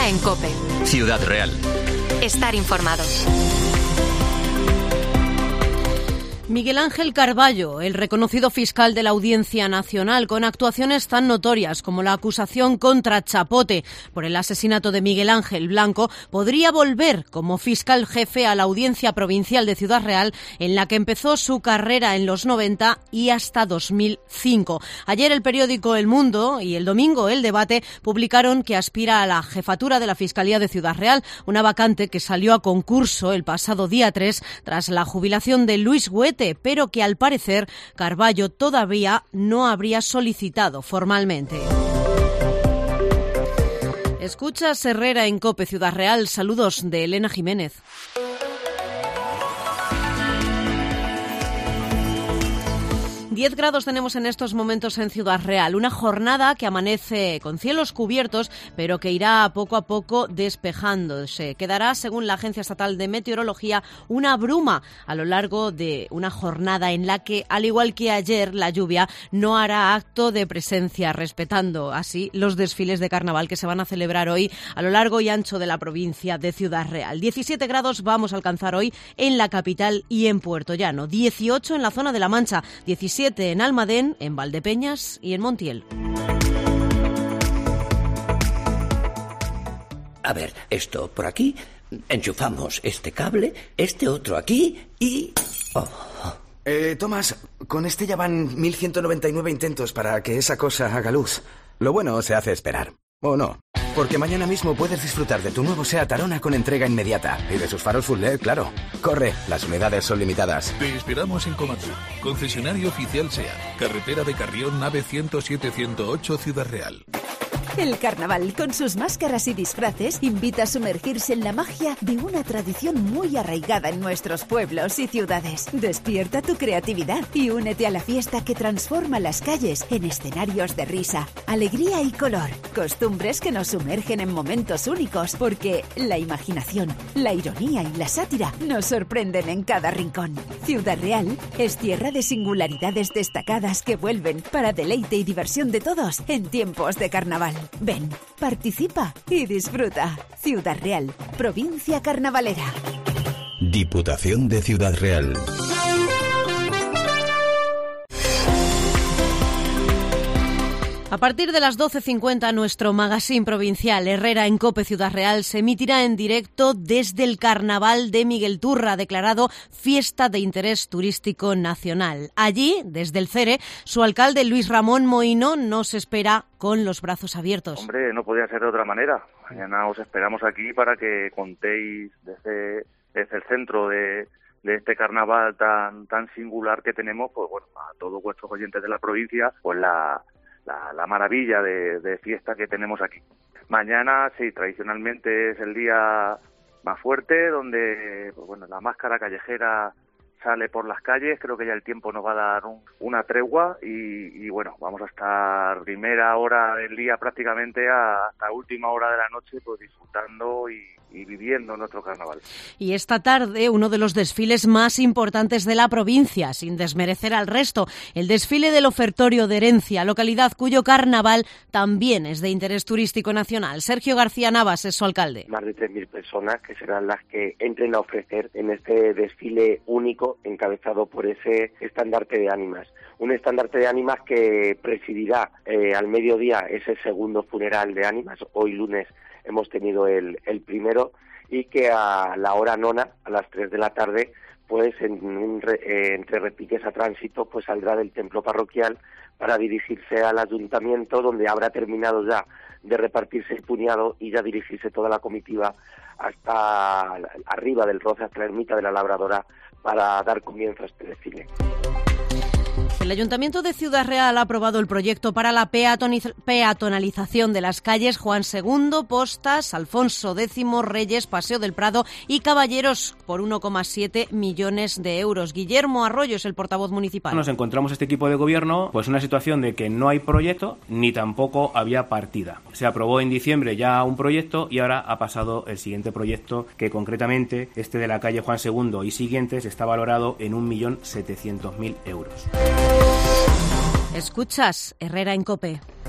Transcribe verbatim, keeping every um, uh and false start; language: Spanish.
Herrera en COPE. Ciudad Real. Estar informados. Miguel Ángel Carballo, el reconocido fiscal de la Audiencia Nacional, con actuaciones tan notorias como la acusación contra Chapote por el asesinato de Miguel Ángel Blanco, podría volver como fiscal jefe a la Audiencia Provincial de Ciudad Real, en la que empezó su carrera en los noventa y hasta dos mil cinco. Ayer el periódico El Mundo y el domingo El Debate publicaron que aspira a la jefatura de la Fiscalía de Ciudad Real, una vacante que salió a concurso el pasado día tres tras la jubilación de Luis Huete, pero que al parecer Carballo todavía no habría solicitado formalmente. Escuchas Herrera en COPE Ciudad Real. Saludos de Elena Jiménez. diez grados tenemos en estos momentos en Ciudad Real, una jornada que amanece con cielos cubiertos, pero que irá poco a poco despejándose. Quedará, según la Agencia Estatal de Meteorología, una bruma a lo largo de una jornada en la que, al igual que ayer, la lluvia no hará acto de presencia, respetando así los desfiles de carnaval que se van a celebrar hoy a lo largo y ancho de la provincia de Ciudad Real. diecisiete grados vamos a alcanzar hoy en la capital y en Puerto Llano, dieciocho en la zona de La Mancha, diecisiete en Almadén, en Valdepeñas y en Montiel. A ver, esto por aquí, enchufamos este cable, este otro aquí y... Oh. Eh, Tomás, con este ya van mil ciento noventa y nueve intentos para que esa cosa haga luz. Lo bueno se hace esperar. ¿O no? Porque mañana mismo puedes disfrutar de tu nuevo SEAT Arona con entrega inmediata. Y de sus faros full L E D, claro. Corre, las unidades son limitadas. Te esperamos en Comatru, concesionario oficial SEAT. Carretera de Carrión, nave ciento siete ciento ocho, Ciudad Real. El carnaval, con sus máscaras y disfraces, invita a sumergirse en la magia de una tradición muy arraigada en nuestros pueblos y ciudades. Despierta tu creatividad y únete a la fiesta que transforma las calles en escenarios de risa, alegría y color. Costumbres que nos sumergen en momentos únicos, porque la imaginación, la ironía y la sátira nos sorprenden en cada rincón. Ciudad Real es tierra de singularidades destacadas que vuelven para deleite y diversión de todos en tiempos de carnaval. Ven, participa y disfruta. Ciudad Real, provincia carnavalera. Diputación de Ciudad Real. A partir de las doce cincuenta, nuestro magazine provincial Herrera en COPE Ciudad Real se emitirá en directo desde el Carnaval de Miguel Turra, declarado Fiesta de Interés Turístico Nacional. Allí, desde el CERE, su alcalde Luis Ramón Moino nos espera con los brazos abiertos. Hombre, no podía ser de otra manera. Mañana os esperamos aquí para que contéis desde, desde el centro de... de este carnaval tan tan singular que tenemos, pues bueno, a todos vuestros oyentes de la provincia, pues la La, la maravilla de, de fiesta que tenemos aquí. Mañana, sí, tradicionalmente es el día más fuerte, donde pues bueno, la máscara callejera sale por las calles. Creo que ya el tiempo nos va a dar un, una tregua y, y bueno, vamos a estar primera hora del día prácticamente hasta última hora de la noche, pues disfrutando y, y viviendo nuestro carnaval. Y esta tarde, uno de los desfiles más importantes de la provincia, sin desmerecer al resto, el desfile del Ofertorio de Herencia, localidad cuyo carnaval también es de interés turístico nacional. Sergio García Navas es su alcalde. Más de tres mil personas que serán las que entren a ofrecer en este desfile único encabezado por ese estandarte de ánimas. Un estandarte de ánimas que presidirá eh, al mediodía ese segundo funeral de ánimas. Hoy lunes hemos tenido el, el primero, y que a la hora nona, a las tres de la tarde, pues en un re, eh, entre repiques a tránsito, pues saldrá del templo parroquial para dirigirse al ayuntamiento, donde habrá terminado ya de repartirse el puñado y ya dirigirse toda la comitiva hasta arriba del Roce, hasta la ermita de la Labradora, para dar comienzo a este desfile. El Ayuntamiento de Ciudad Real ha aprobado el proyecto para la peatoniz- peatonalización de las calles Juan segundo, Postas, Alfonso décimo, Reyes, Paseo del Prado y Caballeros por uno coma siete millones de euros. Guillermo Arroyo es el portavoz municipal. Nos encontramos este equipo de gobierno pues una situación de que no hay proyecto ni tampoco había partida. Se aprobó en diciembre ya un proyecto y ahora ha pasado el siguiente proyecto, que concretamente este de la calle Juan segundo y siguientes está valorado en un millón setecientos mil euros. Escuchas Herrera en COPE.